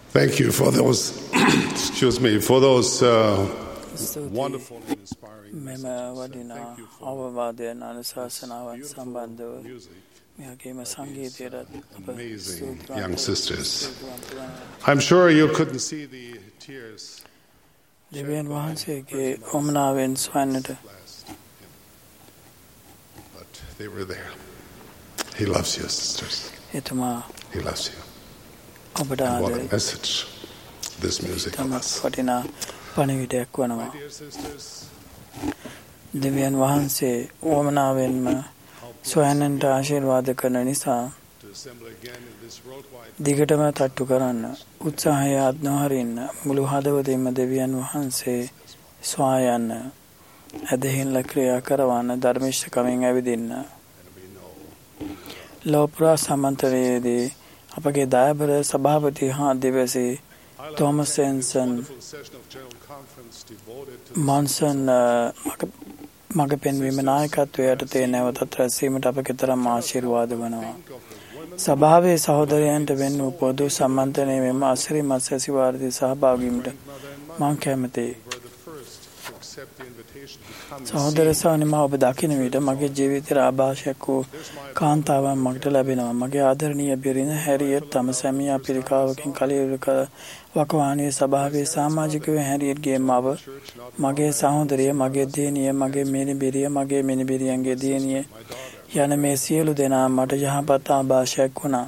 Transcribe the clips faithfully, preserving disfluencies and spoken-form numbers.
Thank you for those, excuse me, for those uh, wonderful and inspiring messages. Thank you for amazing young sisters. I'm sure you couldn't see the tears. දෙවියන් වහන්සේගේ ඔමනාවෙන් සොයන්නට But they were there. He loves you, sisters. එතුමා He loves you. ඔබට And what a ආදරේ message this music තමත් was. වටිනා පණිවිඩයක් My වනවා. dear sisters, දෙවියන් වහන්සේ ඕමනාවෙන්ම සොයන්නට ආශිර්වාද කරන නිසා to assemble again in this worldwide දිගටම තට්ටු කරන්න උත්සාහය අත් නොහරින්න මුළු හදවතින්ම දෙවියන් වහන්සේ සොයා යන්න ඇදහිල්ල ක්‍රියා කරවන්න ධර්මිෂ්ඨකමින් ඇවිදින්න ලෝපුරා සමන්තරයේදී අපගේ දායබර සභාපති හා දිවසේ තෝමස් සෙන්සන් මොන්සන් මග පෙන්වීම නායකත්වයට තේ නැවතත් රැස්වීමට අප කෙතරම් ආශිර්වාද වනවා. සභාවේ සහෝදරයන්ට වෙන් වූ පොදු සම්මන්ත්‍රණයේ මෙම අසිරිමත් සැසිවාරදී සහභාගීවීමට මම කැමැතියි. සහෝදර සවනිමා ඔබ දකින විට මගේ ජීවිතයේ ආభాෂයක් වූ කාන්තාවන් මට ලැබෙනවා. මගේ ආදරණීය බිරිඳ හැරියට් තම සැමියා පිළිකාවකින් කලීරුක වකවානුවේ සභාවේ සමාජිකව හැරියට්ගේ මව මගේ සහෝදරිය මගේ දියණිය මගේ මිනිබිරිය මගේ මිනිබිරියන්ගේ දියණිය යන මේ සියලු දෙනා මට යහපත් ආభాෂයක් වුණා.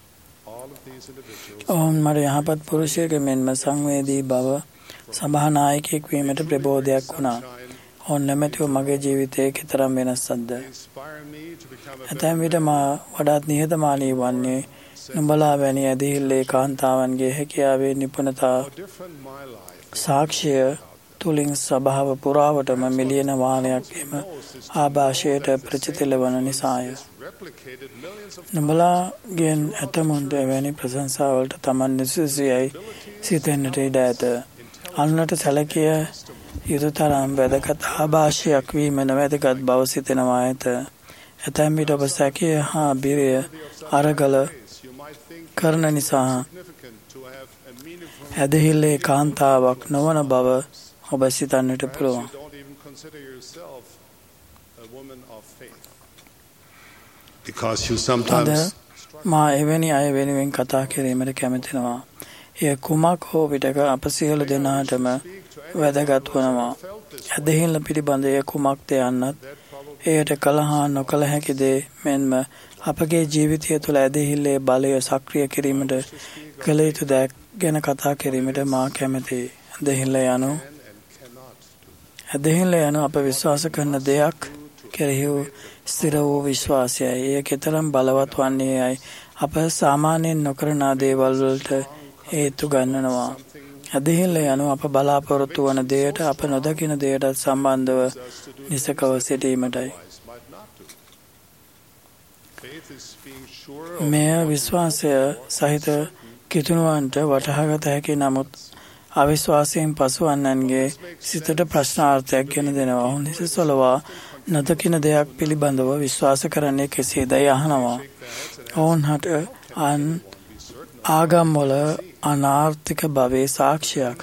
ඔවුන් මට යහපත් පුරුෂයෙක් මෙන්ම සංවේදී බව සභා නායකයෙක් වීමට ප්‍රබෝධයක් වුණා. ඔවුන් නැමැතිව මගේ ජීවිතයේ කෙතරම් වෙනස්ක්ද. ඇතැම් විට මා වඩාත් නිහතමානී වන්නේ නුඹලා වැනි ඇදහිල්ලේ කාන්තාවන්ගේ හැකියාවේ නිපුණතා සාක්ෂිය තුලින් සභාව පුරාවටම මිලියන වාරයක් එම ආభాෂයට ප්‍රචලිත වන නිසාය. නුඹලාගෙන් ඇතමුන්ට එවැනි ප්‍රශංසාවලට තමන් නිසුසියයි සිතෙන්නට ඉඩ ඇත. අනුනට සැලකිය යුතු තරම් වැදගත් ආభాෂයක් වීම නොවැදගත් බව සිතෙනවා ඇත. ඇතැම් විට ඔබ සැකය හා බිරිය අරගල කරන නිසා ඇදහිල්ලේ කාන්තාවක් නොවන බව ඔබ සිතන්නට පුළුවන්. because you sometimes මා එවැනි අය වෙනුවෙන් කතා කිරීමට කැමතිනවා. එය කුමක් හෝ විටක අප සියලු දෙනාටම වැදගත් වනවා. ඇදහිල්ල පිළිබඳ එය කුමක්ද යන්නත් එයට කළ හා නොකළ හැකි දේ මෙන්ම අපගේ ජීවිතය තුළ ඇදහිල්ලේ බලය සක්‍රිය කිරීමට කළ යුතු දෑ ගැන කතා කිරීමට මා කැමතියි. ඇදහිල්ල යනු ඇදහිල්ල යනු අප විශ්වාස කරන දෙයක් කෙරෙහි ස්ථිර වූ විශ්වාසයයි. එය කෙතරම් බලවත් වන්නේයයි අප සාමාන්‍යයෙන් නොකරන දේවල් වලට හේතු ගන්නනවා. ඇදහිල්ල යනු අප බලාපොරොත්තු වන දෙයට අප නොදකින දෙයට සම්බන්ධව නිසකව සිටීමටයි. මෙය විශ්වාසය සහිත කිතුනුවන්ට වටහාගත හැකි නමුත් අවිශ්වාසයෙන් පසුවන්නන්ගේ සිතට ප්‍රශ්නාර්ථයක් ගෙන දෙනවා. ඔවුන් හිස සොලවා නොදකින දෙයක් පිළිබඳව විශ්වාස කරන්නේ කෙසේදයි අහනවා. ඔවුන් හට අන් ආගම්වල අනාර්ථික භවයේ සාක්ෂියක්.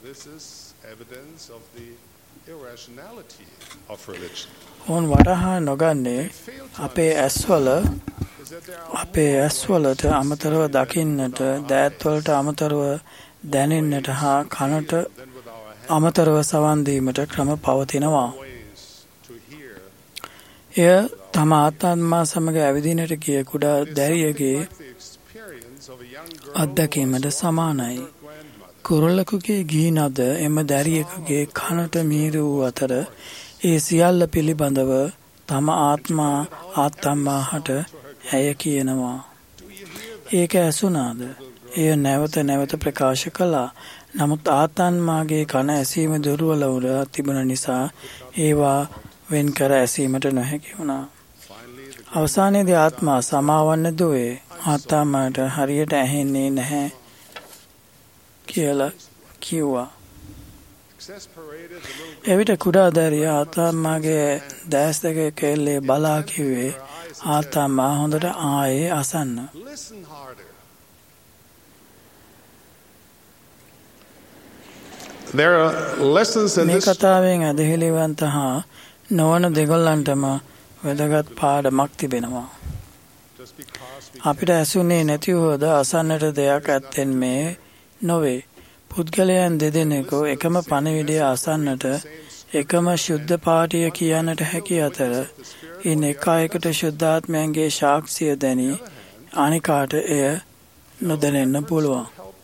ඔවුන් වටහා නොගන්නේ අපේ ඇස්වල අපේ ඇස්වලට අමතරව දකින්නට දෑත්වලට අමතරව දැනෙන්නට හා කනට අමතරව සවන් දීමට ක්‍රම පවතිනවා. එය තම ආත්මා සමග ඇවිදිනට ගිය කුඩා දැරියගේ අත්දැකීමට සමානයි. කුරුල්ලකුගේ ගීනද එම දැරියකුගේ කනට මීරු වූ අතර ඒ සියල්ල පිළිබඳව තම ආත්මා ආත්තම්මාහට ඇය කියනවා. ඒක ඇසුනාද? එය නැවත නැවත ප්‍රකාශ කළා. නමුත් ආත්මාගේ කන ඇසීම දුර්වල වුණා තිබුණ නිසා ඒවා වෙන් කර ඇසීමට නොහැකි වුණා. අවසානයේදී ආත්මා සමාවන්න දුවේ ආත්මාට හරියට ඇහෙන්නේ නැහැ කියලා කිව්වා. එවිට කුඩා දැරිය ආත්මාගේ දැස් දෙක කෙල්ලේ බලා කිව්වේ ආත්මා හොඳට ආයේ අසන්න. there are lessons in මේ this. කතාවෙන් ඇදහිලිවන්ත හා නොවන දෙගොල්ලන්ටම වැදගත් පාඩමක් තිබෙනවා. අපිට ඇසුනේ නැතිවද අසන්නට දෙයක් ඇත්තෙන් මේ නොවේ. පුද්ගලයන් දෙදෙනෙකු එකම පණිවිඩය අසන්නට එකම ශුද්ධ පාඨය කියන්නට හැකි අතර ඉන් එක අයෙකුට ශුද්ධාත්මයන්ගේ සාක්ෂිය දැනි අනිකාට එය නොදැනෙන්න පුළුවන්.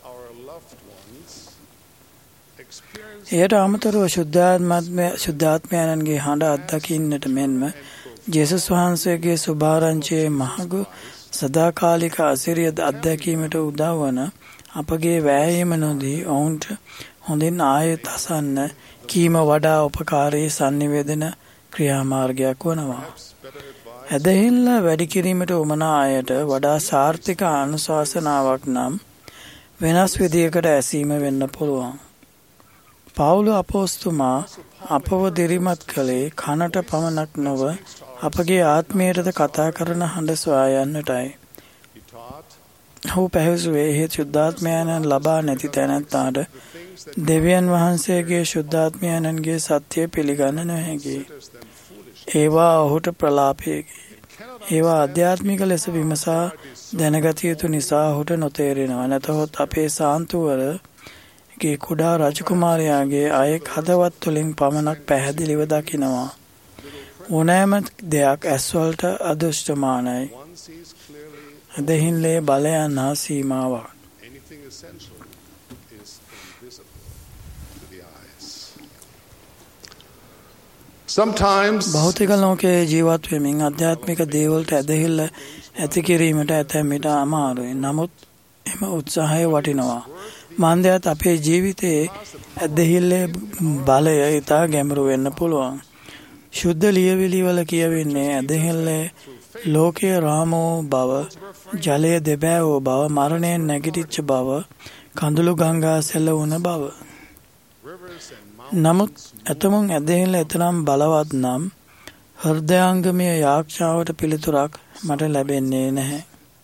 එයට අමතරව ශුද්ධාත්මයන්ගේ හඬ අත්දකින්නට මෙන්ම ජේසුස් වහන්සේගේ සුභාරංචියේ මහඟු සදාකාලික අසිරිය අත්දැකීමට උදව් වන අපගේ වෑයීම නොදී ඔවුන්ට හොඳින් ආයෙත් අසන්න කීම වඩා උපකාරී sannivedana ක්‍රියාමාර්ගයක් වනවා. ඇදහිල්ල වැඩි කිරීමට උමනා අයට වඩා සාර්ථක අනුශාසනාවක් නම් වෙනස් විදියකට ඇසීම වෙන්න පුළුවන්. පවුල අපොස්තුමා අපව දිරිමත් කළේ කනට පමණක් නොව අපගේ ආත්මයටද කතා කරන හඬ සොයා යන්නටයි. ඔහු පැහැසුවේ එහෙත් ශුද්ධාත්මයන්න් ලබා නැති තැනැත්තාට දෙවියන් වහන්සේගේ ශුද්ධාත්මයන්ගේ සත්‍යය පිළිගන්න නොහැකි. ඒවා ඔහුට ප්‍රලාපයකි. ඒවා අධ්‍යාත්මික ලෙස විමසා දැනගත යුතු නිසා ඔහුට නොතේරෙනවා. නැතහොත් අපේ සාන්තුවරගේ කුඩා රජකුමාරයාගේ අයෙක් හදවත් තුළින් පමණක් පැහැදිලිව දකිනවා. ඕනෑම දෙයක් ඇස්වලට අදෘෂ්ටමානයි. ඇදහිල්ලේ බලයන් හා සීමාවක්. භෞතික ලෝකයේ ජීවත් වෙමින් අධ්‍යාත්මික දේවල්ට ඇදහිල්ල ඇති කිරීමට ඇතැම් විට අමාරුයි. නමුත් එම උත්සාහය වටිනවා. මාන්දයත් අපේ ජීවිතයේ ඇදහිල්ලේ බලය ඉතා ගැඹුරු වෙන්න පුළුවන්. ශුද්ධ ලියවිලි වල කියවෙන්නේ ඇදහිල්ලේ ලෝකයේ රාමෝ බව, ජලය දෙබෑවෝ බව, මරණයෙන් නැගිටිච්ච බව, කඳුළු ගංගා සෙල්ලවුණ බව. නමුත් ඇතමුන් ඇදහිල්ල එතරම් බලවත් නම් හෘදයාංගමය යාඥාවට පිළිතුරක් මට ලැබෙන්නේ නැහැ.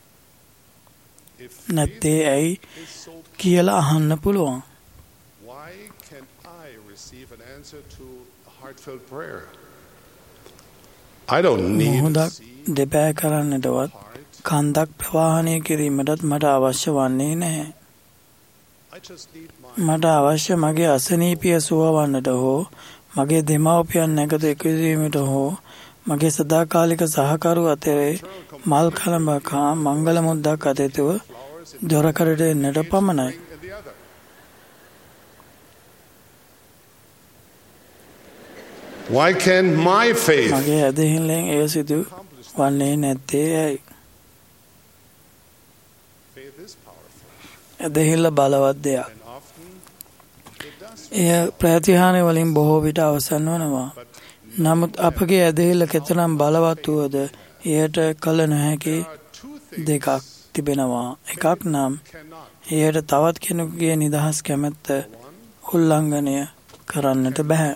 නැත්තේ ඇයි කියලා අහන්න පුළුවන්. මුහුදක් දෙපෑ කරන්නටවත් කන්දක් ප්‍රවාහනය කිරීමටත් මට අවශ්‍ය වන්නේ නැහැ. මට අවශ්‍ය මගේ අසනීපිය සුවවන්නට හෝ මගේ දෙමව්පියන් නැකත එකවීමට හෝ මගේ සදාකාලික සහකරු අතරේ මල් කලඹක් හා මංගල මුද්දක් අතැතුව දොරකඩට එන්නට පමණයි. Why can my faith මගේ ඇදහිල්ලෙන් එය සිදු වන්නේ නැත්තේ ඇයි? ඇදහිල්ල බලවත් දෙයක්. එය ප්‍රතිහානය වලින් බොහෝ විට අවසන් වනවා. නමුත් අපගේ ඇදහිල්ල කෙතරම් බලවත් වුවද එයට කළ නොහැකි දෙකක් තිබෙනවා. එකක් නම් එයට තවත් කෙනෙකුගේ නිදහස් කැමැත්ත උල්ලංඝනය කරන්නට බෑ.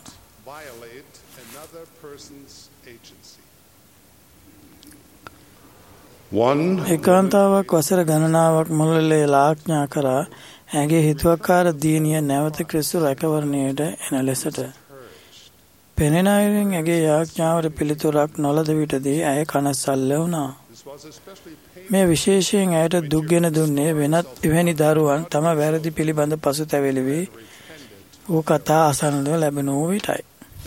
ඒකාන්තාවක් වසර ගණනාවක් මුළුල්ලේ ලාඥා කරා ඇගේ හිතුවක්කාර දියණිය නැවත ක්‍රිස්තු රැකවරණයට එන ලෙසට. පෙනෙන අයුරින් ඇගේ යාඥාවට පිළිතුරක් නොලද විටදී ඇය කනස්සල්ල වුණා. මේ විශේෂයෙන් ඇයට දුක් ගෙන දුන්නේ වෙනත් එවැනි දරුවන් තම වැරදි පිළිබඳ පසුතැවිලි වී වූ කතා අසන්නට ලැබෙනු විටයි.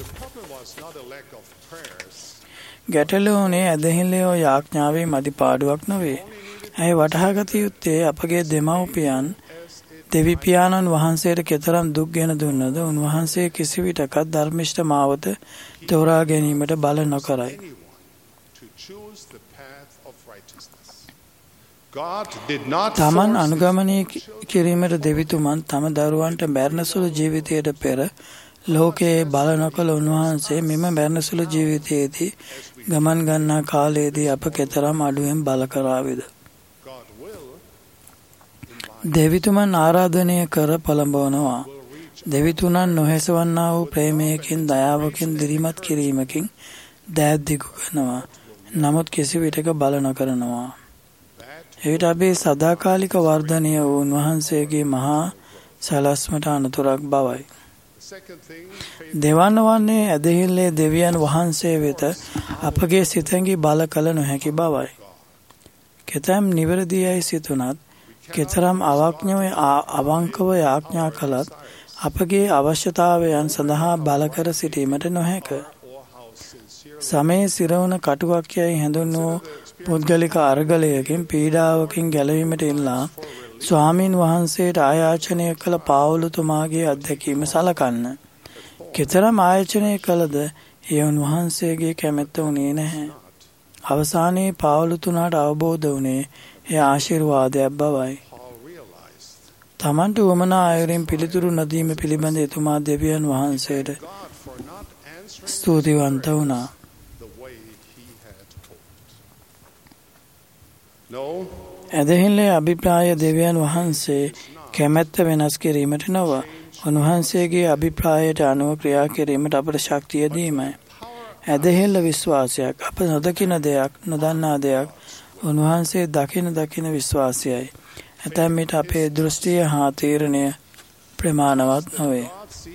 ගැටලුවනේ ඇදහිල්ලේ යාඥාවේ මදි පාඩුවක් නොවේ. ඇය වටහාගත යුත්තේ අපගේ දෙමව්පියන් දෙවි පියාණන් වහන්සේට කෙතරම් දුක් ගෙන දුන්නද උන්වහන්සේ කිසිවිටකත් ධර්මිෂ්ඨ මාවත තෝරා ගැනීමට බල නොකරයි. තමන් අනුගමනය කිරීමට දෙවිතුමන් තම දරුවන්ට මැරෙනසුළු ජීවිතයට පෙර ලෝකයේ බල නොකළ උන්වහන්සේ මෙම මැරෙනසුළු ජීවිතයේදී ගමන් ගන්නා කාලයේදී අප කෙතරම් අඩුවෙන් බල කරාවිද? දෙවිතුමන් ආරාධනය කර පළඹවනවා. දෙවිතුමන් නොහැසවන්නා වූ ප්‍රේමයකින් දයාවකින් දිරිමත් කිරීමකින් දෑත් දිගු කරනවා. නමුත් කිසි විටක බල නොකරනවා. එවිට අපේ සදාකාලික වර්ධනය වූ උන්වහන්සේගේ මහා සැලැස්මට අනතුරක් බවයි. දෙවන වන්නේ ඇදහිල්ලේ දෙවියන් වහන්සේ වෙත අපගේ සිතෙන්ගි බල කළ නොහැකි බවයි. කෙතැම් නිවැරදි යයි සිතුනත් කෙතරම් අවඥව අවංකව යාඥා කළත් අපගේ අවශ්‍යතාවයන් සඳහා බල කර සිටීමට නොහැක. සමයේ සිරවන කටුවක් යයි හැඳුන්වූ පුද්ගලික අර්ගලයකින් පීඩාවකින් ගැලවීමට ඉල්ලා ස්වාමීන් වහන්සේට ආයාචනය කළ පාවුලතුමාගේ අත්දැකීම සලකන්න. කෙතරම් ආයාචනය කළද ඒ උන්වහන්සේගේ කැමැත්ත වුණේ නැහැ. අවසානයේ පාවුලතුමාට අවබෝධ වුණේ ඒ ආශිර්වාදයක් බවයි. තමන්ට උවමනා අයුරින් පිළිතුරු නොදීම පිළිබඳ එතුමා දෙවියන් වහන්සේට ස්තුතිවන්ත වුණා. ඇදහිල්ලේ අභිප්‍රාය දෙවියන් වහන්සේ කැමැත්ත වෙනස් කිරීමට නොව උන්වහන්සේගේ අභිප්‍රායයට අනුව ක්‍රියා කිරීමට අපට ශක්තිය දීමයි. ඇදහිල්ල විශ්වාසයක්, අප නොදකින දෙයක්, නොදන්නා දෙයක් උන්වහන්සේ දකින දකින විශ්වාසයයි. ඇතැම් විට අපේ දෘෂ්ටිය හා තීරණය ප්‍රමාණවත් නොවේ.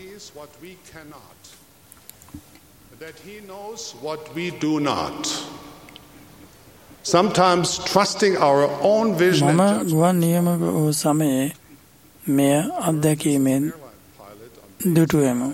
Sometimes trusting our own vision. මම ගුවන් නියමක වූ සමයේ මෙය අත්දැකීමෙන් දුටුවෙමු.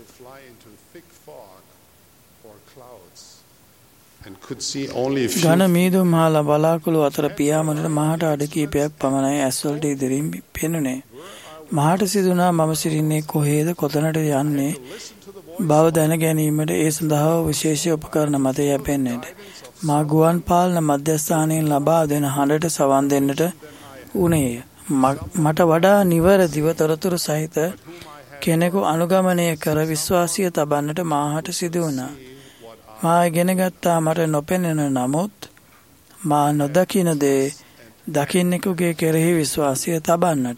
ඝන මීදුම් හා බලාකුළු අතර පියාඹනට මහට අඩ කිහිපයක් පමණයි ඇස්වලට ඉදිරියෙන් පෙනුනේ. මහට සිදුනා මම සිටින්නේ කොහේද, කොතනට යන්නේ බව දැන ගැනීමට ඒ සඳහා විශේෂ උපකරණ මත යැපෙන්නට මා ගුවන් පාලන මධ්‍යස්ථානයෙන් ලබා දෙන හඬට සවන් දෙන්නට වුණේය. මට වඩා නිවැරදිව තොරතුරු සහිත කෙනෙකු අනුගමනය කර විශ්වාසය තබන්නට මාහට සිදු වුණා. මා ඉගෙන ගත්තා මට නොපෙනෙන නමුත් මා නොදකින දේ දකින්නෙකුගේ කෙරෙහි විශ්වාසය තබන්නට.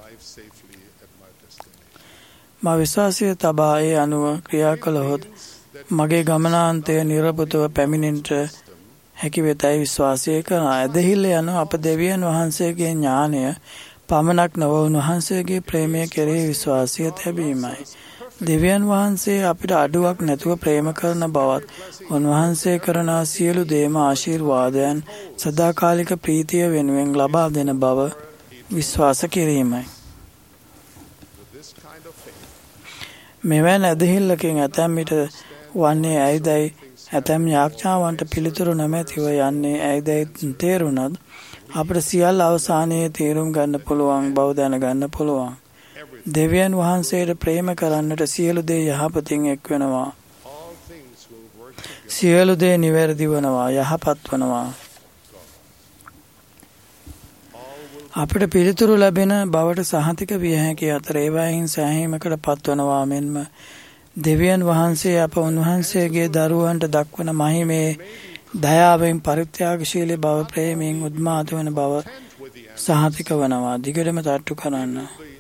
මා විශ්වාසය තබා ඒ අනුව ක්‍රියා කළහොත් මගේ ගමනාන්තය නිරපුතව පැමිණෙන්නට හැකි වෙතයි විශ්වාසය කරනවා. ඇදහිල්ල යනු අප දෙවියන් වහන්සේගේ ඥානය පමණක් නොව උන්වහන්සේගේ ප්‍රේමය කෙරෙහි විශ්වාසය තැබීමයි. දෙවියන් වහන්සේ අපිට අඩුවක් නැතුව ප්‍රේම කරන බවත් උන්වහන්සේ කරන සියලු දේම ආශිර්වාදයන් සදාකාලික ප්‍රීතිය වෙනුවෙන් ලබා දෙන බව විශ්වාස කිරීමයි. මෙවැනි ඇදහිල්ලකින් ඇතැම් විට වන්නේ ඇයිදයි, ඇතැම් යාඥාවන්ට පිළිතුරු නොමැතිව යන්නේ ඇයිදයි තේරුණත් අපට සියල්ල අවසානයේ තේරුම් ගන්න පුළුවන් බව දැනගන්න පුළුවන්. දෙවියන් වහන්සේට ප්‍රේම කරන්නට සියලු දේ යහපතින් එක්වෙනවා. සියලු දේ නිවැරදි වනවා, යහපත් වනවා. අපට පිළිතුරු ලැබෙන බවට සහතික විය හැකි අතර ඒවායින් සෑහීමකට පත්වනවා මෙන්ම දෙවියන් වහන්සේ අප උන්වහන්සේගේ දරුවන්ට දක්වන මහිමේ දයාවෙන් පරිත්‍යාගශීලී බව ප්‍රේමයෙන් උද්මාත වන බව සහතික වනවා. දිගටම තට්ටු කරන්න.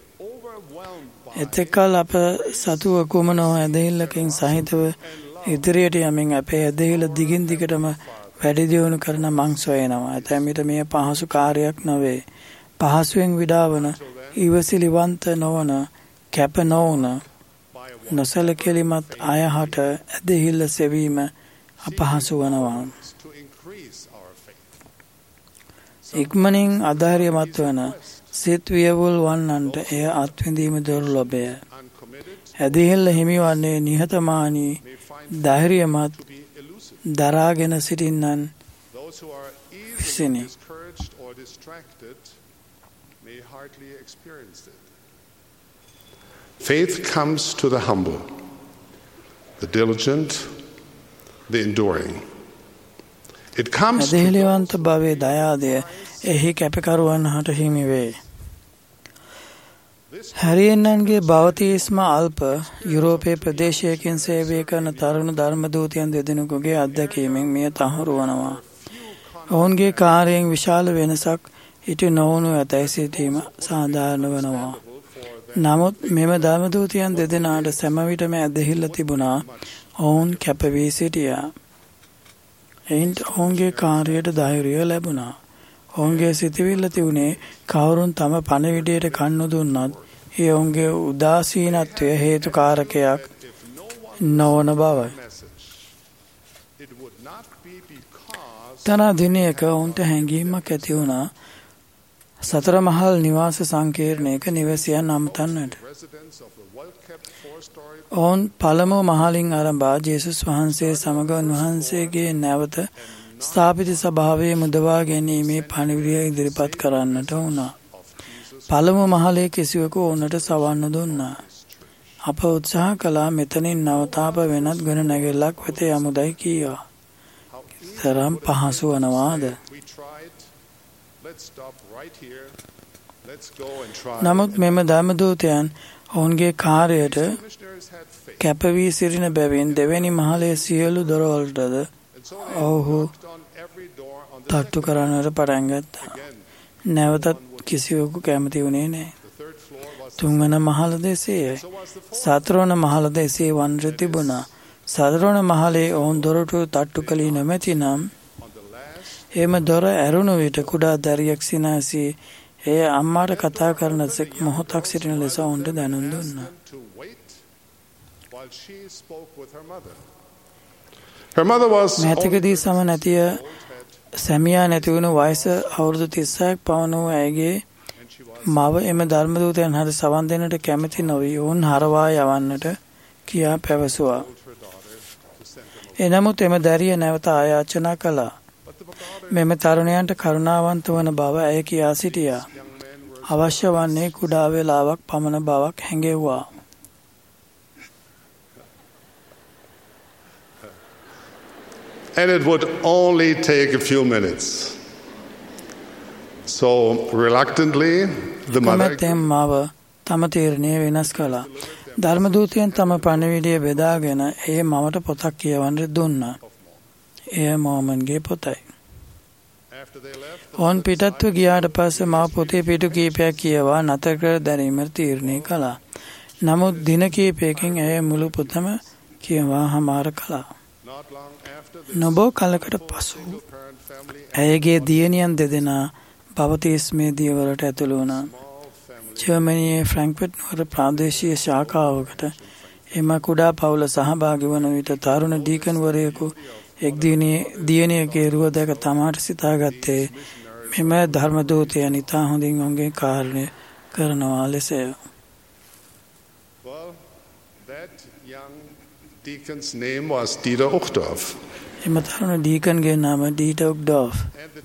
එතෙකල් අප සතුව කුමනෝ ඇදහිල්ලකින් සහිතව ඉදිරියට යමින් අපේ ඇදහිල්ල දිගින් දිගටම වැඩි දියුණු කරන මං සොයනවා. ඇතැම් විට මෙය පහසු කාර්යයක් නොවේ. පහසුවෙන් විඩාවන, ඉවසිලිවන්ත නොවන, කැප නොවන, නොසැලකිලිමත් අයහට ඇදහිල්ල සෙවීම අපහසු වනවා. ඉක්මනින් අධෛර්යමත් වන සිත් වියවුල් වන්නන්ට එය අත්විඳීම දුර්ලභය. ඇදහිල්ල හිමිවන්නේ නිහතමානී, ධෛර්යමත්, දරාගෙන සිටින්නන් විසිනි. Faith comes to the humble, the diligent, the enduring. It comes to ඇදහිලිවන්ත භවයේ දයාදය එහි කැපකරුවන් හට හිමි වේ. හැරියන්නන්ගේ බවතිස්ම අල්ප යුරෝපයේ ප්‍රදේශයකින් සේවය කරන තරුණ ධර්මදූතයන් දෙදෙනෙකුගේ අත්දැකීමෙන් මෙය තහවුරු වනවා. ඔවුන්ගේ කාර්යයෙන් විශාල වෙනසක් ඉටු නොවුණු ඇතැයි සිටීම සාධාරණ වනවා. නමුත් මෙම ධර්මදූතයන් දෙදෙනාට සැමවිටම ඇදහිල්ල තිබුණා. ඔවුන් කැපවී සිටියා. එයින්ට ඔවුන්ගේ කාර්යයට ධෛර්යය ලැබුණා. ඔවුන්ගේ සිතවිල්ල තිබුණේ කවුරුන් තම පණවිඩයට කන් නොදුන්නත් ඒ ඔවුන්ගේ උදාසීනත්වය හේතුකාරකයක් නොවන බවයි. තනා දිනයක ඔවුන්ට හැඟීමක් ඇති වුණා සතර මහල් නිවාස සංකීර්ණයක නිවසියන් අමතන්නට. ඔවුන් පළමුව මහලින් ආරම්භා ජේසුස් වහන්සේ සමග උන්වහන්සේගේ නැවත ස්ථාපිත ස්වභාවයේ මුදවා ගැනීමේ පණිවිඩය ඉදිරිපත් කරන්නට වුණා. පළමු මහලේ කිසිවකු ඔවුන්ට සවන්න දුන්නා. අප උත්සාහ කළා මෙතනින් නවතාප වෙනත් ගොඩ නැගිල්ලක් වෙත යමුදයි කීවා. තරම් පහසු වනවාද? නමුත් මෙම ධර්මදූතයන් ඔවුන්ගේ කාර්යයට කැපවී සිටින බැවින් දෙවැනි මහලේ සියලු දොරවලටද ඔවුහු තට්ටු කරන්නට පටන් ගත්තා. නැවතත් කිසිවකු කැමති වුණේ නැහැ. තුන්වන මහල දෙසේයි. සතරවන මහල දෙසේ වන්ට තිබුණා. සතරවන මහලේ ඔවුන් දොරටු තට්ටු කළේ නොමැති නම් එම දොර ඇරුණු විට කුඩා දැරියක් සිනාසී එය අම්මාට කතා කරන සෙක් මොහොතක් සිටින ලෙස ඔවුන්ට දැනුම් දුන්නා. මෑතකදී සම නැතිය සැමියා නැති වුණු වයස අවුරුදු තිස්සක් පවන වූ ඇයගේ මව එම ධර්මදූතයන් හට සවන් දෙන්නට කැමති නොවී ඔවුන් හරවා යවන්නට කියා පැවසුවා. එනමුත් එම දැරිය නැවත ආයාචනා කළා. මෙම තරුණයන්ට කරුණාවන්ත වන බව ඇය කියා සිටියා. අවශ්‍ය වන්නේ කුඩා වේලාවක් පමණ බවක් හැඟෙව්වා. And it would only take a few minutes. So reluctantly the mother මාව තම තීරණය වෙනස් කළා. ධර්මදූතයන් තම පණිවිඩය බෙදාගෙන ඒ මවට පොතක් කියවන්න දුන්නා. එය මොමන්ගේ පොතයි. ඔවුන් පිටත්ව ගියාට පස්සේ මා පොතේ පිටු කීපයක් කියවා නතර කර දැරීමට තීරණය කළා. නමුත් දින කීපයකින් ඇය මුළු පොතම කියවා හමාර කළා. නොබෝ කලකට පසු ඇයගේ දියණියන් දෙදෙනා බවතිස්මේ දියවලට ඇතුළු වුණා. ජර්මනියේ ෆ්‍රැන්ක්ෆර්ට් නුවර ප්‍රාදේශීය ශාඛාවකට එම කුඩා පවුල සහභාගී වන විට තරුණ ඩීකන්වරයෙකු එක් දියණියගේ රුව දැක තමාට සිතාගත්තේ මෙම ධර්මදූතයන් ඉතා හොඳින් ඔවුන්ගේ කාර්යය කරනවා ලෙසය. Deacon's name was Dieter Uchtdorf. එම තරුණ ඩීකන්ගේ නම ඩීටර් උක්ඩෝෆ්.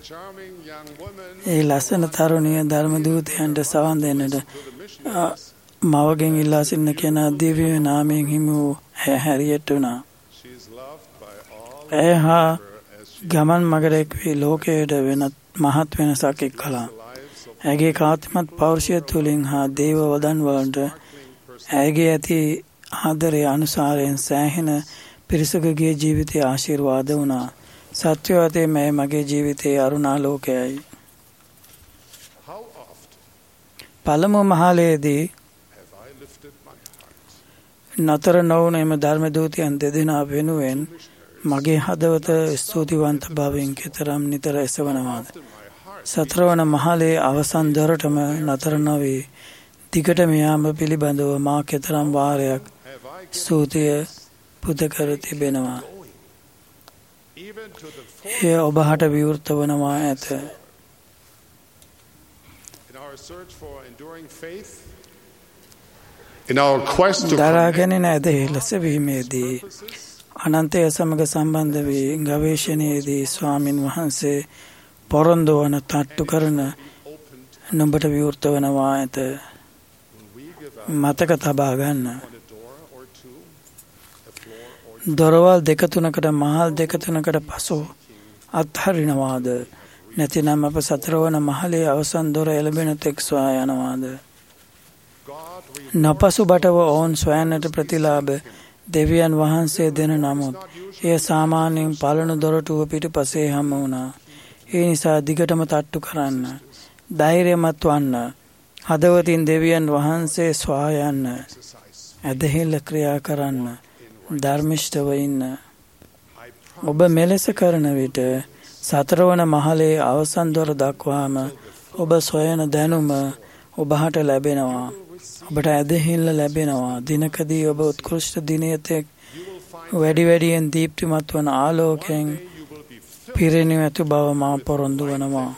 ඒ ලස්සන තරුණිය ධර්මදූතයන්ට සවන් දෙන්නට මවගෙන් ඉල්ලා සිටින කෙනා දිව්‍ය නාමයෙන් හිමි වූ හැරියට් වුණා. ඇය හා ගමන් මගට එක් වී ලෝකයට වෙනත් මහත් වෙනසක් එක් කළා. ඇගේ කාන්තිමත් පෞරුෂය තුළින් හා දේව වදන් වලට ඇගේ ඇති ආදරය අනුසාරයෙන් සෑහෙන පිරිසකගේ ජීවිතයේ ආශිර්වාද වුණා. සත්‍යවතේ මේ මගේ ජීවිතයේ අරුණාලෝකයයි. පළමු මහලයේදී නතර නොවුන එම ධර්මදූතයන් දෙදෙනා වෙනුවෙන් මගේ හදවත ස්තුතිවන්ත බවින් කෙතරම් නිතර එසවනවාද. සතරවන මහලේ අවසන් දොරටම නතර නොවී දිගටම යාම පිළිබඳව මා කෙතරම් වාරයක් ස්තුතිය පුද කර තිබෙනවා. එය ඔබහට විවෘත වනවා ඇත. දරාගෙන ඇදහි ලැසවීමේදී අනන්තය සමග සම්බන්ධ වී ගවේෂණයේදී ස්වාමින් වහන්සේ පොරොන්දු වන තට්ටු කරන නුඹට විවෘත වනවා ඇත. මතක තබා ගන්න. දොරවල් දෙක තුනකට මහල් දෙක තුනකට පසු අත්හරිනවාද නැතිනම් අප සතරවන මහලේ අවසන් දොර එළඹෙන තෙක් සොයා යනවාද? නපසු බටව ඔවුන් සොයන්නට ප්‍රතිලාභ දෙවියන් වහන්සේ දෙන නමුත් එය සාමාන්‍යයෙන් පළනු දොරටුව පිටුපසේ හමු වුණා. ඒ නිසා දිගටම තට්ටු කරන්න. ධෛර්යමත් වන්න. හදවතින් දෙවියන් වහන්සේ සොයා යන්න. ඇදහිල්ල ක්‍රියා කරන්න. ධර්මිෂ්ඨව ඉන්න. ඔබ මෙලෙස කරන විට සතරවන මහලේ අවසන් දොර දක්වාම ඔබ සොයන දැනුම ඔබට ලැබෙනවා. ඔබට ඇදහිල්ල ලැබෙනවා. දිනකදී ඔබ උත්කෘෂ්ඨ දිනයතෙක් වැඩි වැඩියෙන් දීප්තිමත් වන ආලෝකයෙන් පිරෙනු ඇති බව මා පොරොන්දු වනවා.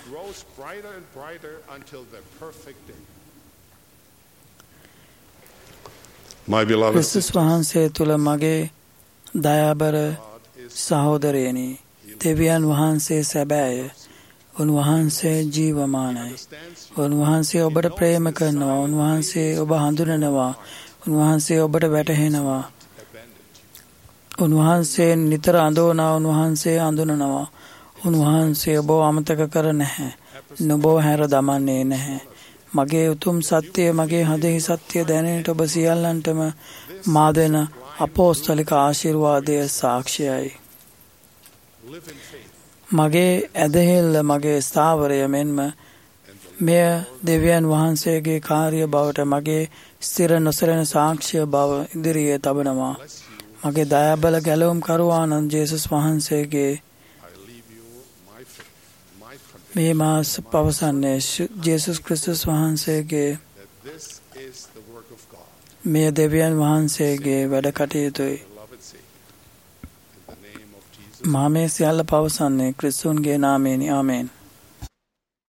ක්‍රිස්තුස් වහන්සේ තුළ මගේ දයාබර සහෝදරයනි, දෙවියන් වහන්සේ සැබෑය. උන්වහන්සේ ජීවමානයි. උන්වහන්සේ ඔබට ප්‍රේම කරනවා. උන්වහන්සේ ඔබ හඳුනනවා. උන්වහන්සේ ඔබට වැටහෙනවා. උන්වහන්සේ නිතර අඳෝනා. උන්වහන්සේ අඳුනනවා. උන්වහන්සේ ඔබ අමතක කර නැහැ. නුඹ හැර දමන්නේ නැහැ. මගේ උතුම් සත්‍යය, මගේ හදෙහි සත්‍ය දැනෙනට ඔබ සියල්ලන්ටම මා දෙන අපෝස්තලික ආශිර්වාදය සාක්ෂියයි. මගේ ඇදහිල්ල, මගේ ස්ථාවරය මෙන්ම මෙය දෙවියන් වහන්සේගේ කාර්ය බවට මගේ ස්ථිර නොසරෙන සාක්ෂිය බව ඉදිරියේ තබනවා. මගේ දයාබල ගැලවුම් කරුවානන් ජේසුස් වහන්සේගේ මේ මාස පවසන්නේ ජේසුස් ක්‍රිස්තුස් වහන්සේගේ මේ දෙවියන් වහන්සේගේ වැඩ කටයුතුයි. මා මේ සියල්ල පවසන්නේ ක්‍රිස්තුන්ගේ නාමයෙනි. ආමේන්.